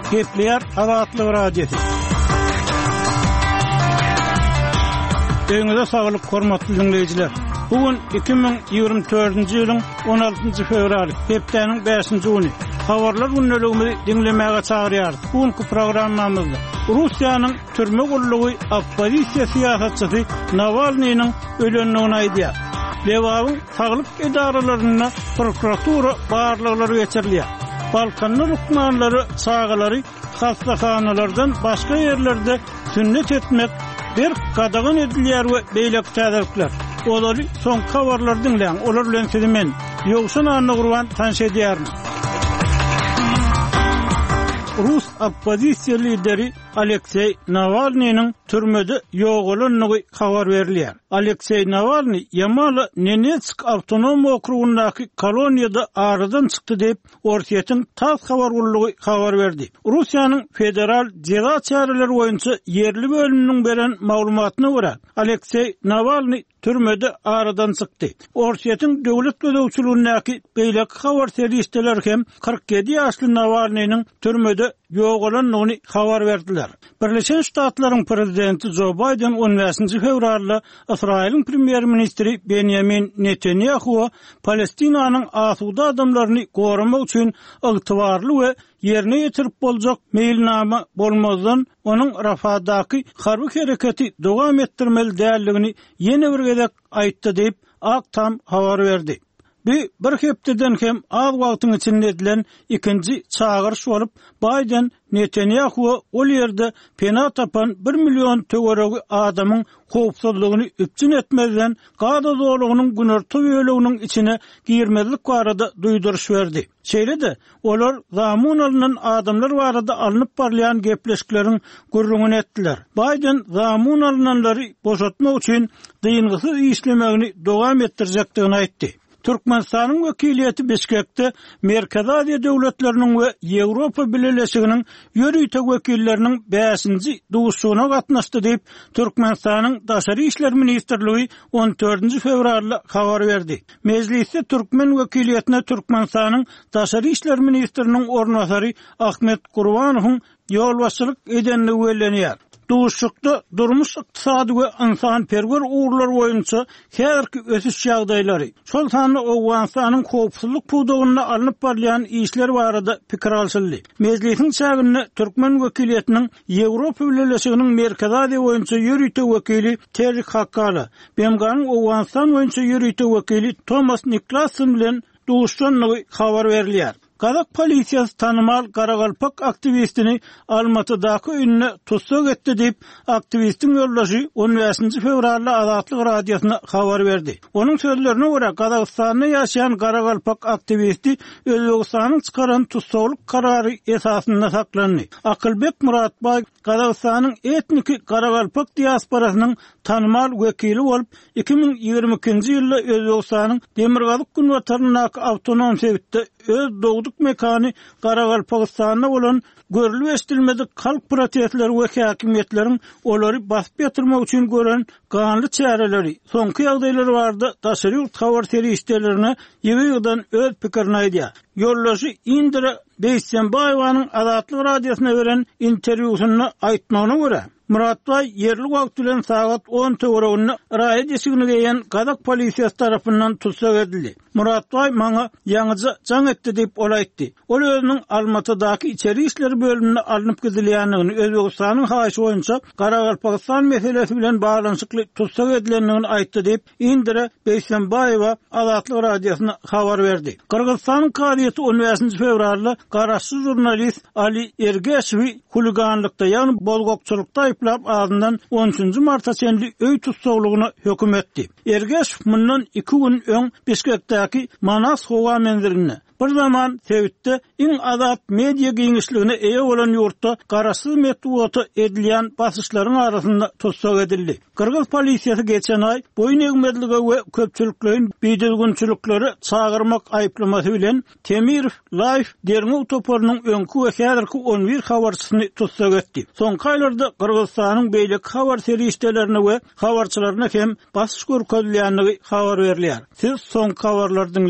Gepler Azatlyk Radiosu. Öňüňizde saglyk, hormatly dinleýijiler. Bugün 2024-nji ýylyň 16-njy fevraly, hepdeniň 5-nji güni. Habarlar günneligimizi dinlemäge çagyrýar. Bugünkü programmamyzda Russiýanyň türme gullugy oppozisiýa syýasatçysy Navalnyň ölenligini aýdýar. Lewawyň saglyk edaralaryna prokuratura barlyklary geçirilýär. Balkanlar hukmanlary çağalary hastahanalardan başga ýerlerde sünnet etmek bir gadagyn edilýär we beýlek täzirlikler. Olary soňky habarlar dinleň. Olar bilen sizi men ýogşun anly gurban tanış edýärmi? Rus oppozisiýa lideri Aleksey Navalnyň türmede ýoğulanlygy habar berilýär. Aleksey Navalny Yamalo-Nenetsk awtonom okrugundaky koloniýada aradan çykdy diýip Orsiýetin TASS habar gullugy habar berdi. Russiýanyň federal jeza çäreleri boýunça yerli bölüminiň beren maglumatyna görä Aleksey Navalny türmede aradan çykdy. Orsiýetin döwlet gözegçiligindäki beýlek habar serýisteler hem 47 ýaşly Navalnyň türmede ýoğulanlygyny habar berdiler. Birleşen Ştatlaryň prezidenti Joe Biden 15-nji fevralda İsrail'in premier ministri Benjamin Netanyahu Palestinanyň asuda adamlaryny goramak üçin ygtybarly we yerine ýetirip boljak meýilnama bolmazdan onuň Rafadaky harby hereketi dowam etdirmeli däldigini ýene bir gezek aýtdy diýip Aktam habar berdi. Bir hepdeden hem az wagtyň içinde edilen ikinji çağırış bolup Biden Netanyahu ol ýerde pena tapan 1 million töweregi adamyň howpsuzlygyny üpçün etmezden gada zorlugynyň günörtü öýleginiň içine girmezlik barada duýduruş berdi. Şeýle-de olar zamun alynan adamlar barada alınıp barlayan gepleşikleriň gurrungyny etdiler. Biden zamun alynanlary boşatmak üçin dyňgysyz işlemegini dowam etdirjekdigini aýtdy. Türkmenistanyň wekiliýeti Bişkekde Merkez Aziýa döwletleriniň we Ýewropa Birleşiginiň ýörüýtek wekilleriniň 5-nji duguşygyna gatnaşdy diýip Türkmenistanyň Daşary işler ministrligi 14-nji fevralda habar berdi. Mejlisde Türkmen wekiliýetine Türkmenistanyň Daşary işler ministriniň ornasary Ahmet Gurbanowyň ýolbaşçylyk edenligi bellenýär. Duşukda durmuş iqtisady we insan perwer uğurlar boýunça häzirki ösüş ýagdaýlary, şol sanly Owganstanyň howpsuzlyk puwdagyna alınıp barlayan işler barada pikir alşyldy. Mejlisiň çägini Türkmen wekiliýetiniň Ýewropa Birleşiginiň Merkez Aziýa boýunça ýörüýtek wekili Terry Hakkala, BMG'nyň Owganstan boýunça ýörüýtek wekili Thomas Niklason bilen duşuşanlygy habar berilýär. Kazak polisiýasy tanymal Garagalpak aktivistini Almatydaky öýüne tutsak etdi diýip aktivistiň ýoldaşy 15-nji fevralda Azatlyk radiosyna habar berdi. Onuň sözlerine görä Kazakstanda ýaşaýan Garagalpak aktivisti Özbegistanyň çykaran tutsaklyk karary esasynda saklandy. Akylbek Muratbay Kazakstanyň etniki Garagalpak diasporasynyň tanymal wekili bolup 2022-nji ýylda Özbegistanyň Demirgazyk Günbataryndaky awtonom sebitde öz dogduk mekany Garagalpakistanda bolan görülüp estilmedik halk protestleri we häkimetleriň olary basyp ýatyrmak üçin gören ganly çäreleri, soňky ýagdaýlary barada daşary habar serýistelerine ýygydan öz pikirini aýdýar. Ýoldaşy Indira Beýsenbaýowanyň Azatlyk radiosyna beren interwýusyna aýtmagyna görä Muratbay yerli wagt bilen saat 10 töwereginde raýat ýeşigine geýen Kazak polisiýasy tarapyndan tutsak edildi. Muratbay maňa ýaňyja jaň etdi diýip ol aýtdy. Ol özüniň Almatydaky içeri işleri bölümine alınıp gidilýändigini, Özbegistanyň haýşy boýunça Garagalpakistan meselesi bilen baglanyşykly tutsak edilendigini aýtdy diýip Indira Beýsenbaýowa Azatlyk radiosyna habar berdi. Kyrgyzstanyň kadiýeti 15-nji fevralda garaşly jurnalist Ali Ergeshewi huliganlykda ýagny bolgokçulukda aýplap ağzından 13-nji marta çenli öý tutsaklygyna höküm etdi. Ergeshew mundan 2 gün öň Bişkekdäki Manas howa menzilinde bir zaman Sewitde iň azat media giňişligine eýe bolan ýurtda garaşsyz metbuaty edilýän basyşlaryň arasynda tutsak edildi. Kyrgyz polisiýasy geçen ay boyun egmedligi we köpçülikleriň beýdilgünçilikleri çağırmak aýplamasy bilen Temir Life derňi toparynyň öňkü we häzirki 11 habarçysyny tutsak etdi. Soňky aýlarda Kyrgyzstanyň beýlek habar serýistelerine we habarçylaryna hem basyş görkezilýändigi habar berilýär. Siz soňky habarlardan